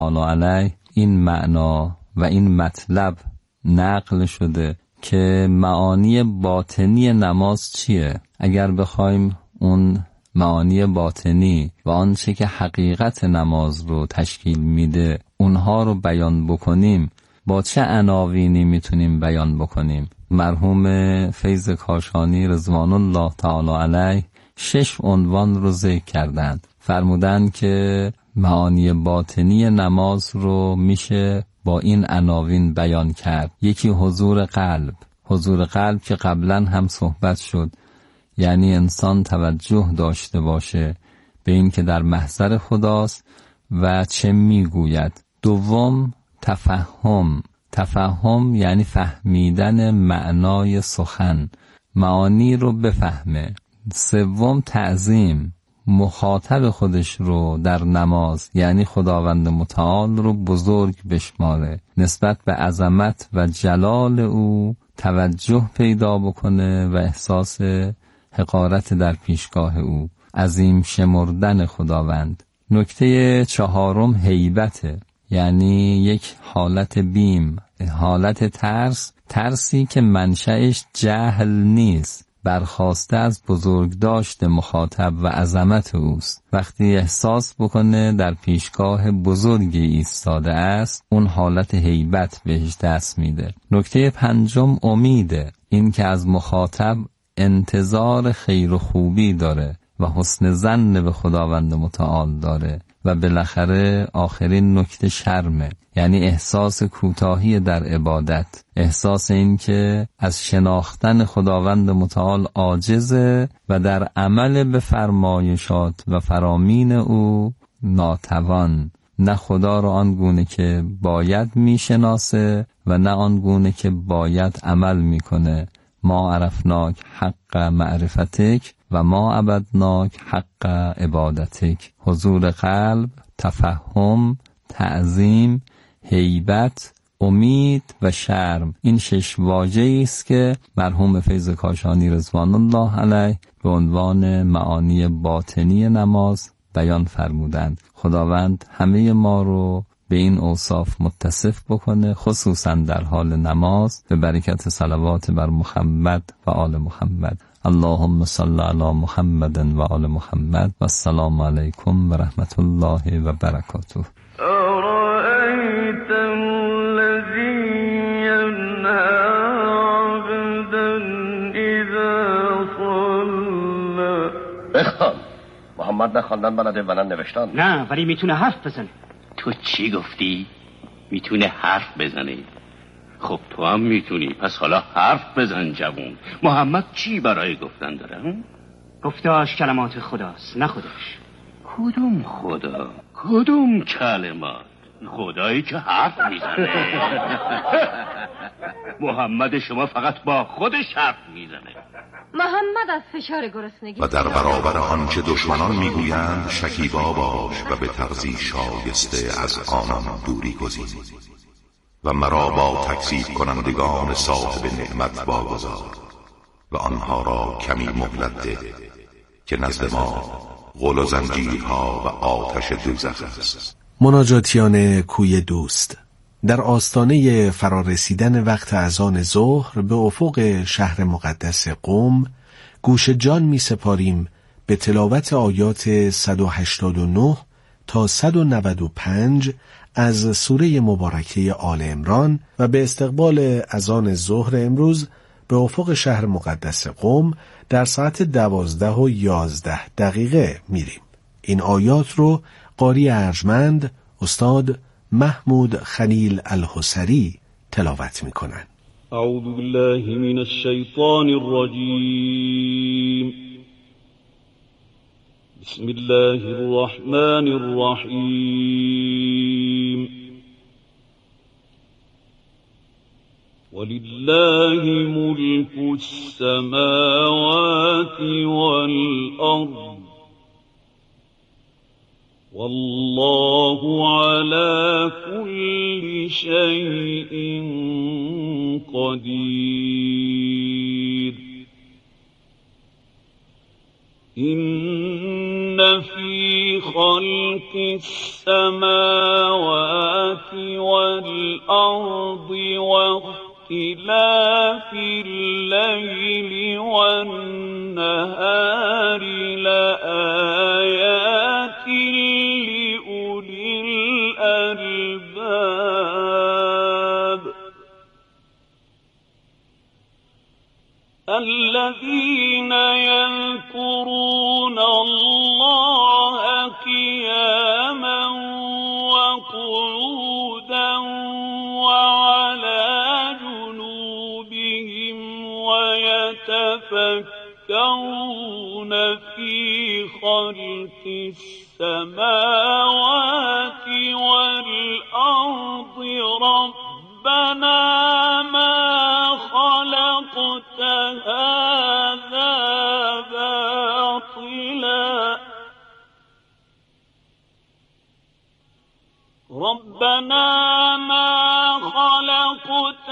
علیه این معنا و این مطلب نقل شده که معانی باطنی نماز چیه. اگر بخوایم اون معانی باطنی و آنچه که حقیقت نماز رو تشکیل میده اونها رو بیان بکنیم، با چه عناوینی میتونیم بیان بکنیم؟ مرحوم فیض کاشانی رضوان الله تعالی علیه 6 عنوان رو ذکر کردند. فرمودند که معانی باطنی نماز رو میشه با این عناوین بیان کرد. یکی حضور قلب. حضور قلب که قبلا هم صحبت شد، یعنی انسان توجه داشته باشه به این که در محضر خداست و چه میگوید. دوم تفهم. تفهم یعنی فهمیدن معنای سخن، معانی رو بفهمه. سوم تعظیم، مخاطب خودش رو در نماز یعنی خداوند متعال رو بزرگ بشماره، نسبت به عظمت و جلال او توجه پیدا بکنه و احساس حقارت در پیشگاه او، عظیم شمردن خداوند. نکته چهارم هیبته، یعنی یک حالت بیم، حالت ترسی که منشأش جهل نیست، برخواسته از بزرگداشت مخاطب و عظمت اوست. وقتی احساس بکنه در پیشگاه بزرگی ایستاده است، اون حالت هیبت بهش دست میده. نکته پنجم امیده، این که از مخاطب انتظار خیر و خوبی داره و حسن ظن به خداوند متعال داره. و بالاخره آخرین نکته شرمه، یعنی احساس کوتاهی در عبادت، احساس این که از شناختن خداوند متعال عاجزه و در عمل به فرمایشات و فرامین او ناتوان، نه خدا را آنگونه که باید میشناسه و نه آنگونه که باید عمل میکنه. ما عرفناک حق معرفتک و ما عبدناک حق عبادتک. حضور قلب، تفهم، تعظیم، هیبت، امید و شرم، این 6 واژه‌ای است که مرحوم فیض کاشانی رضوان الله علیه به عنوان معانی باطنی نماز بیان فرمودند. خداوند همه ما رو به این اوصاف متصف بکنه، خصوصا در حال نماز، به برکت صلوات بر محمد و آل محمد. اللهم صل علی محمد و آل محمد و السلام علیکم و رحمت الله و برکاته. أرأيت الذي ينهى عبدا إذا صلى. بخوان. محمد نه خواندن بلده و نه نوشتن. نه ولی میتونه حرف بزنه. تو چی گفتی؟ میتونه حرف بزنه. خب تو هم میتونی، پس حالا حرف بزن جوون. محمد چی برای گفتن داره؟ گفتاش کلمات خداست، نه خودش. کدوم خدا؟ کدوم کلمات؟ خدایی که حرف میزنه. محمد شما فقط با خودش حرف میزنه. محمد از فشار گرسنگی و در برابر آنچه دشمنان میگویند شکیبا باش و به طرزی شایسته از آنان دوری گزین و مرا با تکذیب کنندگان صاحب نعمت واگذار و آنها را کمی مهلت ده که نزد ما غل و زنجیرها و آتش دوزخ است. مناجاتیان کوی دوست. در آستانه فرارسیدن وقت اذان ظهر به افق شهر مقدس قم گوش جان می سپاریم به تلاوت آیات 189 تا 195 از سوره مبارکه آل عمران و به استقبال اذان ظهر امروز به افق شهر مقدس قم در ساعت 12:11 میریم. این آیات رو قاری ارجمند استاد محمود خلیل الحسری تلاوت میکنن. اعوذ بالله من الشیطان الرجیم. بسم الله الرحمن الرحیم. ولله ملك السماوات والأرض والله على كل شيء قدير. إن في خلق خلق السماوات والأرض واختلاف الليل والنهار لآيات لأولي الألباب الذين يذكرون الله قياما وقعودا وعلى جنوبهم ويتفكرون في خلق السماوات والأرض ربنا ما خلقت هذا باطلا ربنا ما خلقت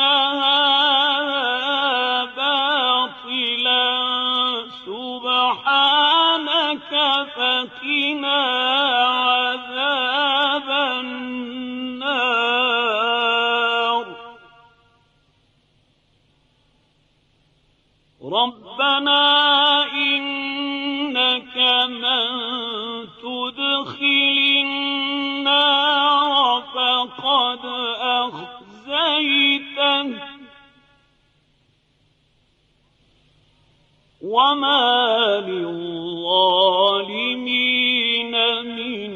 هذا باطلا سبحانك فقنا عذاب النار ربنا إنك من تدخل النار فقد أخزيته وما للظالمين من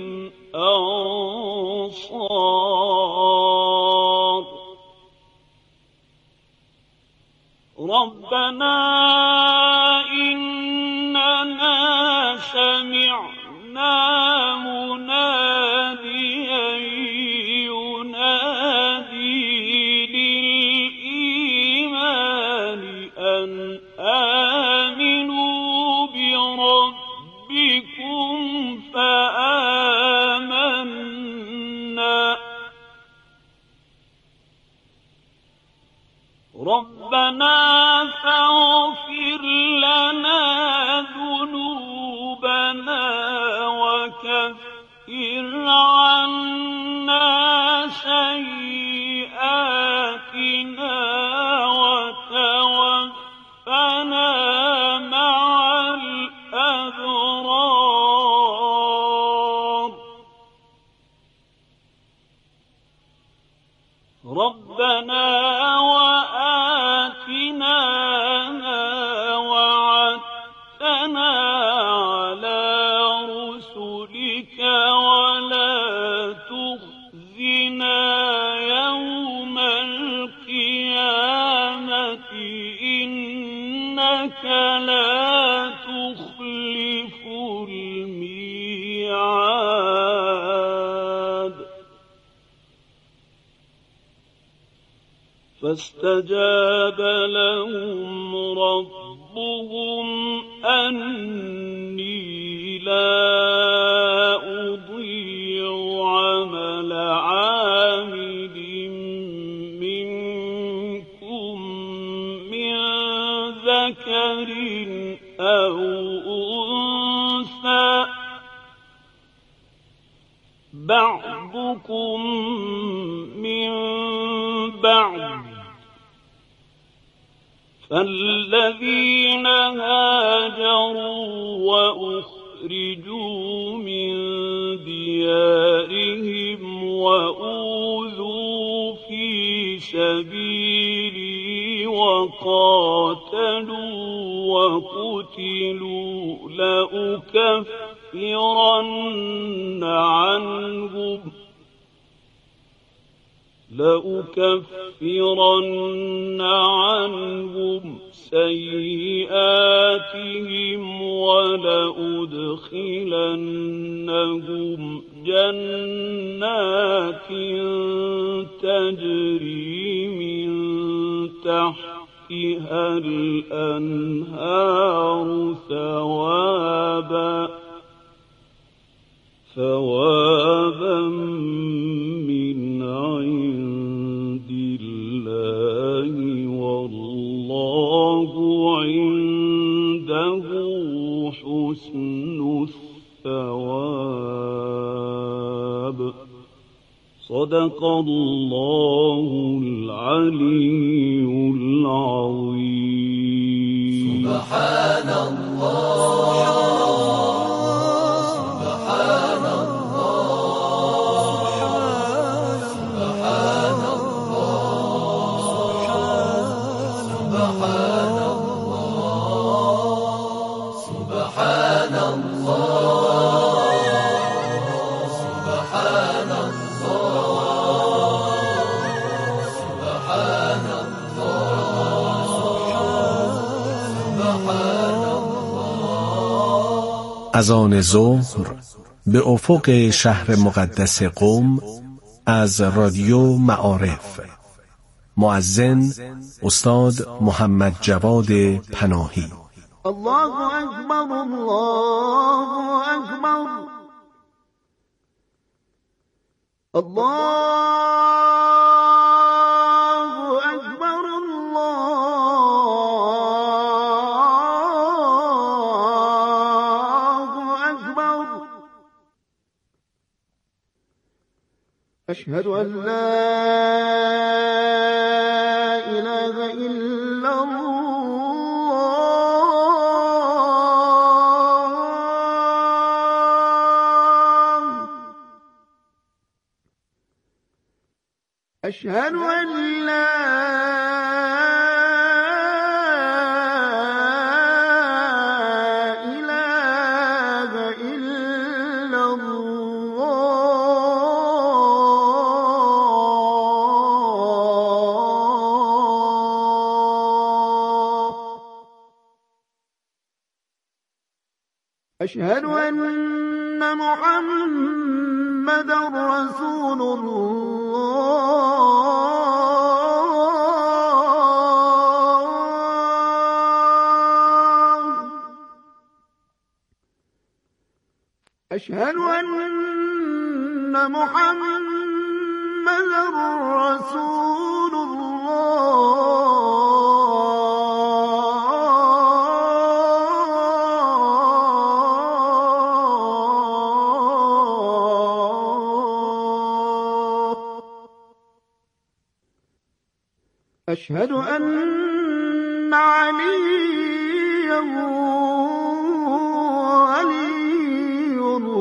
أنصار ربنا إننا سمعنا مناديا ينادي للإيمان أن آمنوا بربكم فآمنا ربنا فاغفر لنا ذنوبنا وكفر عنا سيئاتنا وتوفنا مع الأبرار ربنا وآتنا ما وعدتنا على رسلك ولا تخزنا يوم القيامة إنك لا تخلف الميعاد فاستجاب لهم ربهم أني لا أضيع عمل عامل منكم من ذكر أو أنثى بعضكم من بعض فالذين هاجروا وأخرجوا من ديارهم وأوذوا في سبيلي وقاتلوا وقتلوا لأكفرن عنهم سيئاتهم ولأدخلنهم جنات تجري من تحتها الأنهار ثوابا من عند الله والله عنده حسن الثواب صدق الله العلي العظيم. سبحان الله سبحان الله سبحان الله سبحان الله سبحان الله سبحان اذان ظهر به افق شهر مقدس قم از رادیو معارف. مؤذن استاد محمد جواد پناهی. الله اکبر الله اکبر الله اکبر الله اکبر. اشهد ان لا اله الا أشهد أن لا إله إلا الله. أشهد أن محمدا رسول الله. أشهد أن محمدا رسول الله. أشهد أن عليا ولي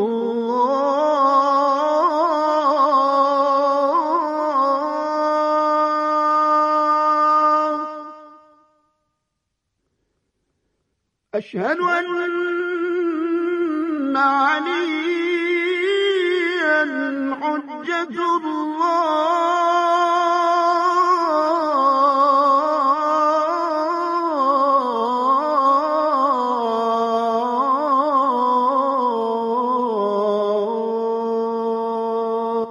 الله. أشهد أن عليا حجة الله.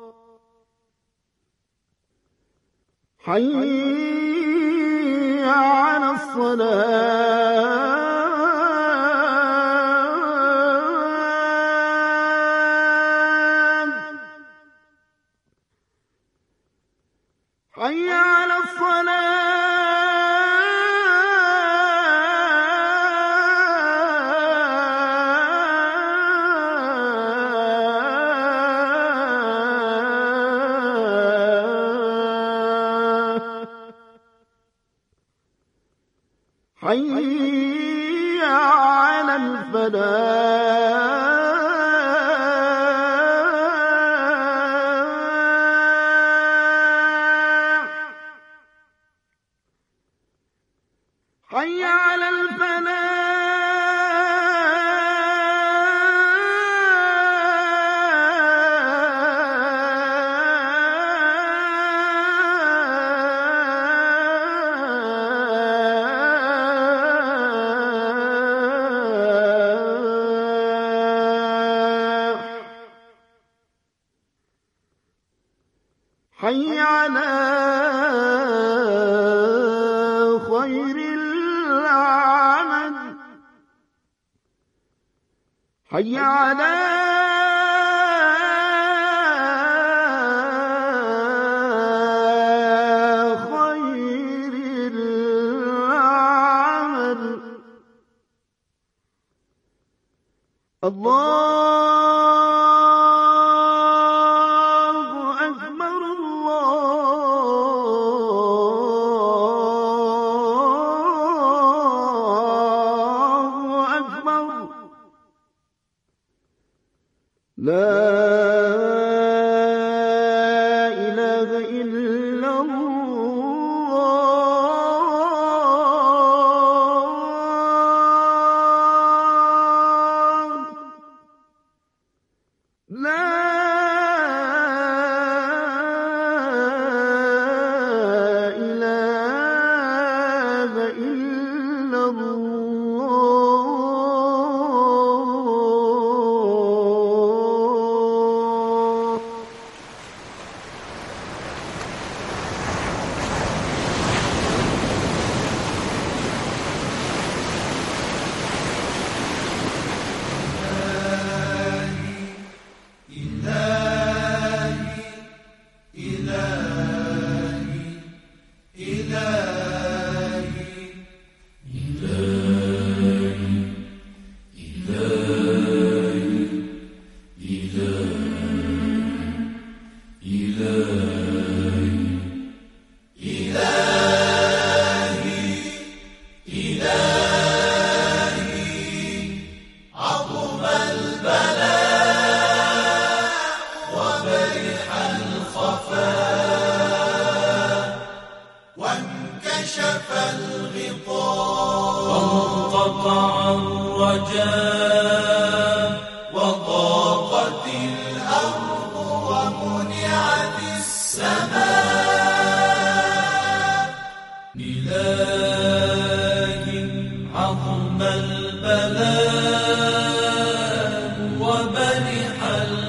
حي على الصلاة. حي على الصلاة. حي على الفلاح. حي على الفلاح. حي على خير العمل. حي على خير العمل. الله أكبر لا إله إلا الله لا إله إلا الله وانكشف الغطاء وانقطع الرجاء وضاقت الأرض ومنعت السماء إله عظم البلاء وبرح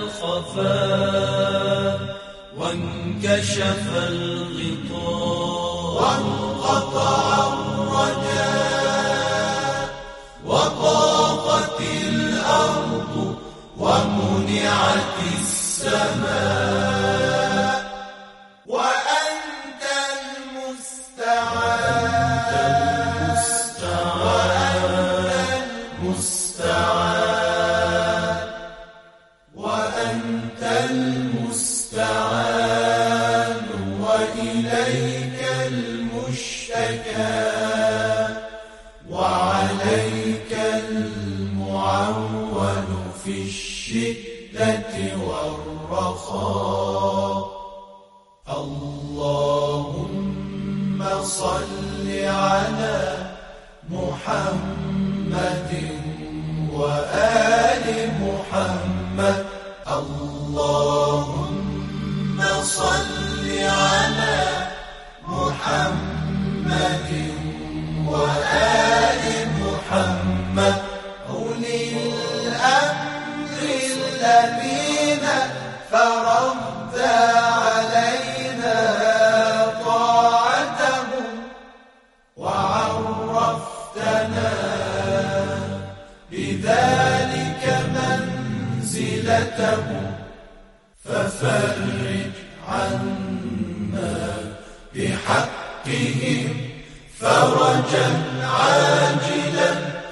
الخفاء وانكشف الغطاء وانقطع الرجاء وضاقت الأرض ومنعت السماء وأنت المستعان وأنت المستعان وإليك المشتكى وعليك المعول في الشدة والرخاء اللهم صل على محمد وآل محمد اللهم صل على محمد وآل محمد أولي الأمر الذين فرضت علينا طاعتهم وعرفتنا بذلك منزلتهم ففرج عنا بحقهم فرجا عاجلا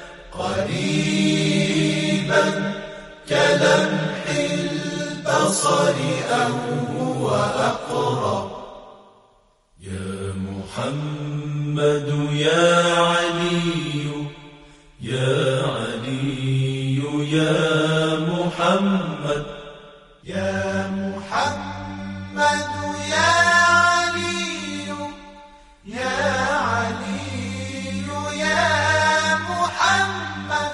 قريبا كلمح البصر أو هو أقرب يا محمد يا علي يا علي يا محمد يا محمد يا علي يا علي يا محمد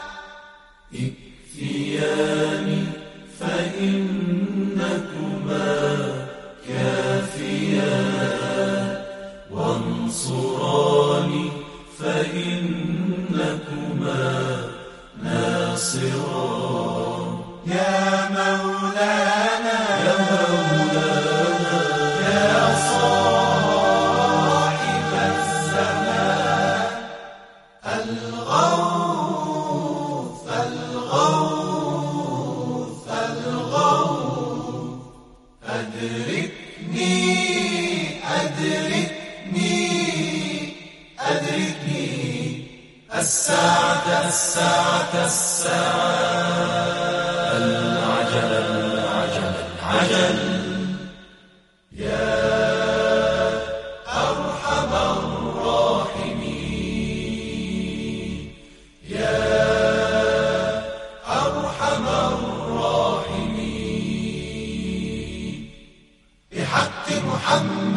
اكفياني فإنكما كافيان وانصراني فإنكما ناصران يا مولانا يا مولانا يا صاحب الزمان الغوث الغوث الغوث أدركني أدركني أدركني الساعة الساعة الساعة العجل العجل العجل يا أرحم الراحمين يا أرحم الراحمين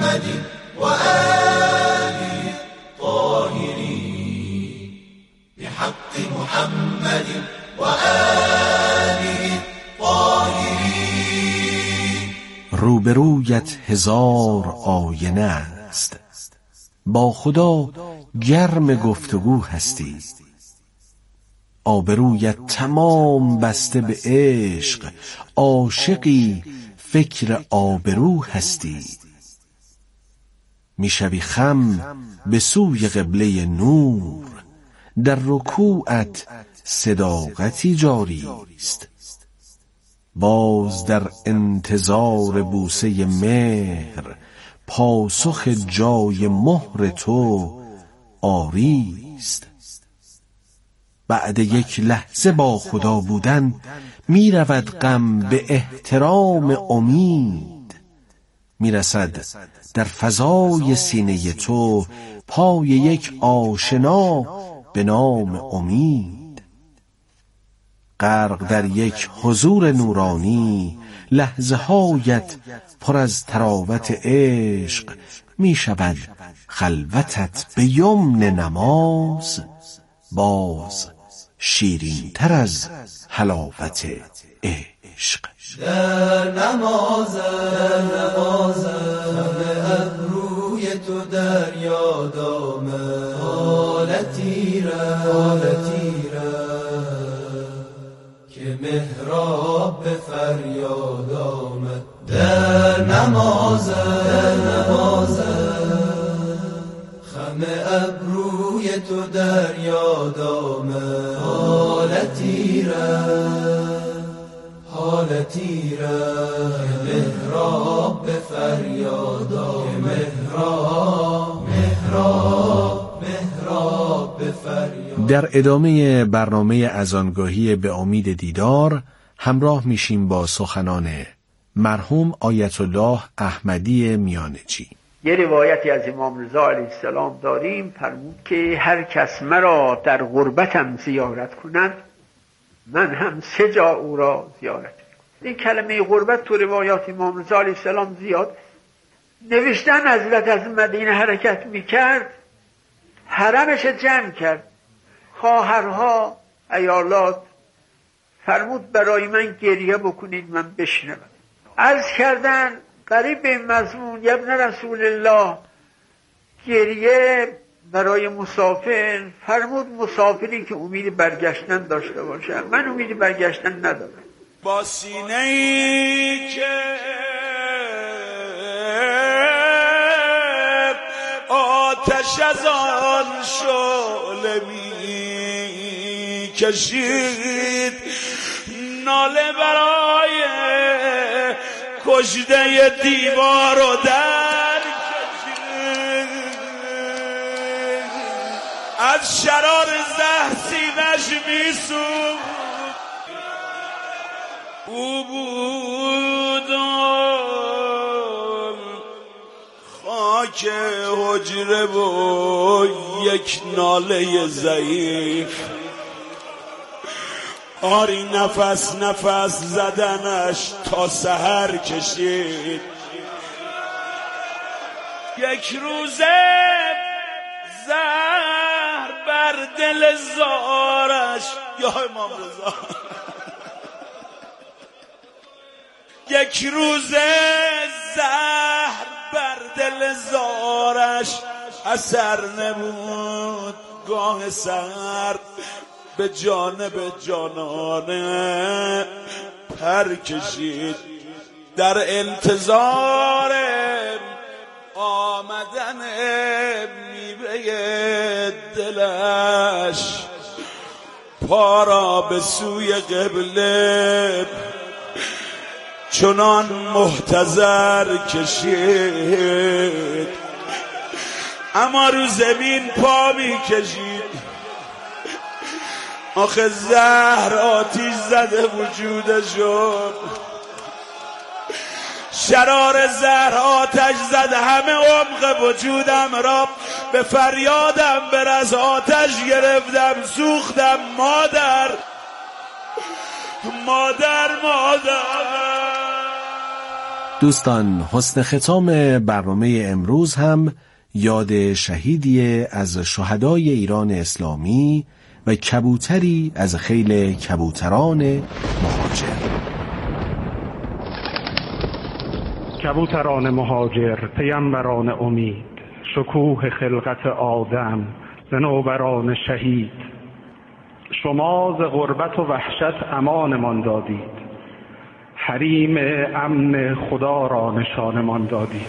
محمد وآله الطاهرين بحق محمد وآله الطاهرين. روبرویت هزار آینه است، با خدا گرم گفتگو هستی. آبرویت تمام بسته به عشق، عاشقی فکر آبرو هستی. میشوی خم به سوی قبله نور، در رکوعت صداقتی جاری است. باز در انتظار بوسه مهر، پاسخ جای مهر تو آری است. بعد یک لحظه با خدا بودن می رود غم به احترام امید. می رسد در فضای سینه تو پای یک آشنا به نام امید. غرق در یک حضور نورانی، لحظه هایت پر از تراوت عشق. می شود خلوتت به یمن نماز، باز شیرین تر از حلاوت عشق. در نماز خم ابروی تو در یاد آمد، حالتی را که محراب به فریاد آمد. در نماز خم ابروی تو در یاد آمد، حالتی را که محراب به فریاد آمد. محراب به فریاد. در ادامه برنامه اذانگاهی به امید دیدار همراه میشیم با سخنان مرحوم آیت الله احمدی میانجی. یه روایتی از امام رضا علیه السلام داریم، فرمود که هر کس مرا در غربتم زیارت کند، من هم 3 جا او را زیارت میکنم. این کلمه غربت تو روایات امام رضا علیه السلام زیاد نوشتن. حضرت از مدینه حرکت میکرد، حرمش جمع کرد، خواهرها، عیالات، فرمود برای من گریه بکنید من بشنوم. عرض کردن قریب به مضمون یا ابن رسول الله، گریه برای مسافر. فرمود مسافری که امید برگشتن داشته باشه، من امید برگشتن ندارم. با سینه‌ای که آتش از آن شعله می کشید، ناله برای کشته دیوار و در کشید. از شرار زهر سینش می سوخت. او بود خاک حجره و یک ناله ضعیف. آری نفس نفس زدنش تا سحر کشید. یک روزه زهر بر دل زارش، یا امام رضا، یک روزه زهر بر دل زارش اثر نبود. گاه سر به جانب جانانه پر کشید. در انتظار آمدن میوه دلش پا را به سوی قبله چنان محتضر کشید. اما رو زمین پا می کشید. آخه زهر آتیش زده وجودشو، شرار زهر آتش زده همه عمق وجودم را به فریادم برس آتش گرفتم، سوختم. مادر دوستان، حسن ختام برنامه امروز هم یاد شهیدی از شهدای ایران اسلامی و کبوتری از خیل کبوتران مهاجر. کبوتران مهاجر، پیامبران امید، شکوه خلقت آدم، صنوبران شهید، شما ز غربت و وحشت امانمان دادید، حریم امن خدا را نشانمان دادید.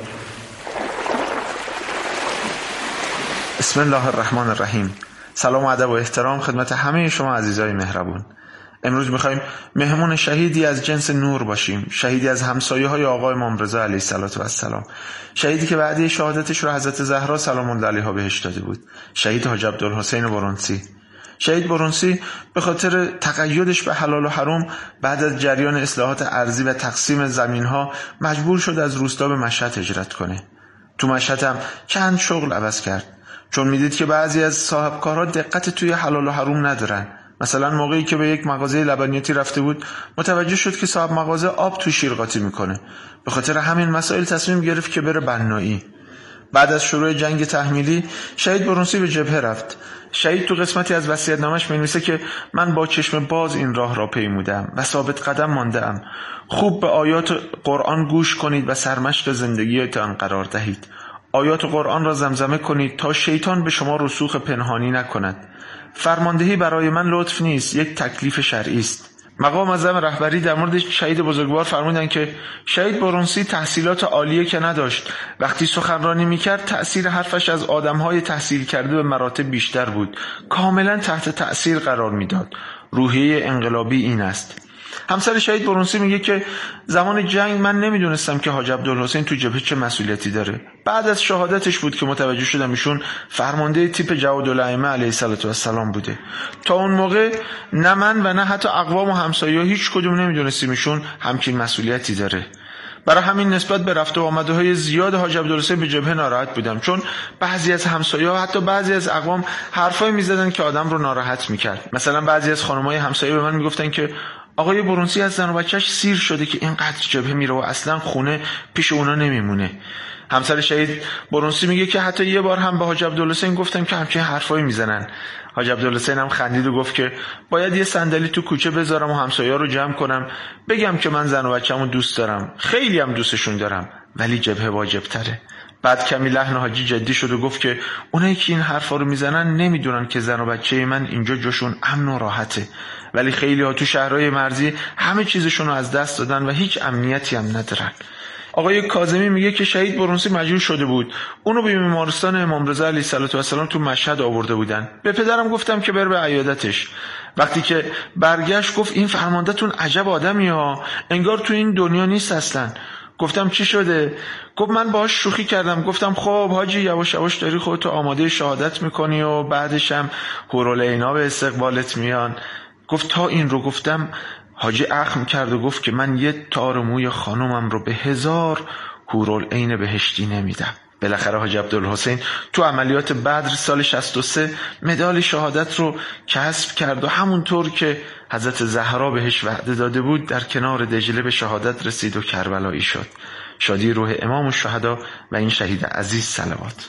بسم الله الرحمن الرحیم. سلام و ادب و احترام خدمت همه شما عزیزای مهربون. امروز میخوایم مهمون شهیدی از جنس نور باشیم، شهیدی از همسایه های آقای امام رضا علیه السلام، شهیدی که وعده شهادتش رو حضرت زهرا سلام الله علیها بهش داده بود، شهید حاج عبدالحسین برونسی. شهید برونسی به خاطر تقیدش به حلال و حرام بعد از جریان اصلاحات ارضی و تقسیم زمینها مجبور شد از روستا به مشهد هجرت کنه. تو مشهد هم چند شغل عوض کرد، چون میدید که بعضی از صاحبکارها دقت توی حلال و حرام ندارن. مثلا موقعی که به یک مغازه لبنیاتی رفته بود متوجه شد که صاحب مغازه آب تو شیر قاطی میکنه. به خاطر همین مسائل تصمیم گرفت که بره بنایی. بعد از شروع جنگ تحمیلی شهید برونسی به جبهه رفت. شهید تو قسمتی از وصیت‌نامه‌اش می‌نویسه که من با چشم باز این راه را پیمودم و ثابت قدم مانده‌ام. خوب به آیات قرآن گوش کنید و سرمشق زندگیتان قرار دهید. آیات قرآن را زمزمه کنید تا شیطان به شما رسوخ پنهانی نکند. فرماندهی برای من لطف نیست، یک تکلیف شرعی است. مقام معظم رهبری در مورد شهید بزرگوار فرمودند که شهید برونسی تحصیلات عالیه که نداشت، وقتی سخنرانی میکرد تأثیر حرفش از آدمهای تحصیل کرده به مراتب بیشتر بود، کاملا تحت تأثیر قرار میداد. روحیه انقلابی این است. همسر شهید برونسی میگه که زمان جنگ من نمیدونستم که حاج عبدالحسین تو جبهه چه مسئولیتی داره. بعد از شهادتش بود که متوجه شدم ایشون فرمانده تیپ جوادالائمه علیه السلام بوده. تا اون موقع نه من و نه حتی اقوام و همسایه‌ها هیچ کدوم نمیدونستیم ایشون همچین مسئولیتی داره. برای همین نسبت به رفت و آمدهای زیاد حاج عبدالحسین به جبهه ناراحت بودم، چون بعضی از همسایه‌ها حتی بعضی از اقوام حرفایی میزدن که آدم رو ناراحت میکرد. مثلا بعضی از خانم‌های همسایه به من میگفتن که آقای برونسی از زن و بچه‌اش سیر شده که اینقدر جبهه میره و اصلا خونه پیش اونا نمیمونه. همسر شهید برونسی میگه که حتی یه بار هم به حاج عبدالحسین گفتم که همچین حرفایی میزنن. حاج عبدالحسین هم خندید و گفت که باید یه صندلی تو کوچه بذارم و همسایه‌ها رو جمع کنم بگم که من زن و بچه‌مو دوست دارم، خیلی هم دوستشون دارم، ولی جبهه واجب تره. بعد کمی لحن حاجی جدی شد و گفت که اونایی که این حرفا رو میزنن نمیدونن که زن و بچه من اینجا جاشون امن و راحته، ولی خیلی ها تو شهرهای مرزی همه چیزشون رو از دست دادن و هیچ امنیتی هم ندارن. آقای کاظمی میگه که شهید برونسی مجبور شده بود اونو به بیمارستان امام رضا علیه السلام تو مشهد آورده بودن. به پدرم گفتم که بر به عیادتش. وقتی که برگشت گفت این فرماندهتون عجب آدمی ها، انگار تو این دنیا نیست اصلا. گفتم چی شده؟ گفت من باهاش شوخی کردم. گفتم خب حاجی یواش یواش داری خودتو آماده شهادت میکنی و بعدش هم حورالعینا به استقبالت میان. گفت تا این رو گفتم حاجی اخم کرد و گفت که من یه تار موی خانومم رو به 1000 حورالعین بهشتی نمیدم. بالاخره حاج عبدالحسین تو عملیات بدر سال 63 مدال شهادت رو کسب کرد و همونطور که حضرت زهرا بهش وعده داده بود در کنار دجله به شهادت رسید و کربلایی شد. شادی روح امام الشهدا و این شهید عزیز صلوات.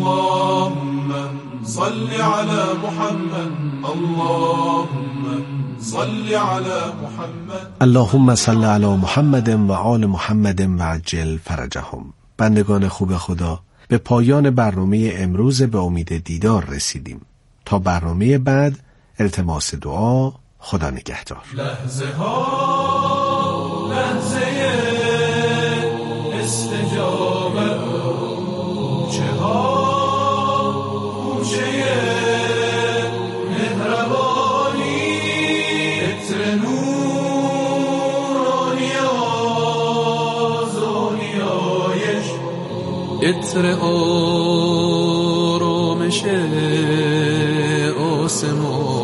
اللهم صل علی محمد، اللهم صل علی محمد، اللهم صل علی محمد و آل محمد و عجل فرجهم. بندگان خوب خدا، به پایان برنامه امروز به امید دیدار رسیدیم. تا برنامه بعد التماس دعا. خدا نگهدار. لحظه ها لحظه استجابه، کوچه ها کوچه مهربانی، عطر نورانی آزونیایش، عطر آرامش آسمان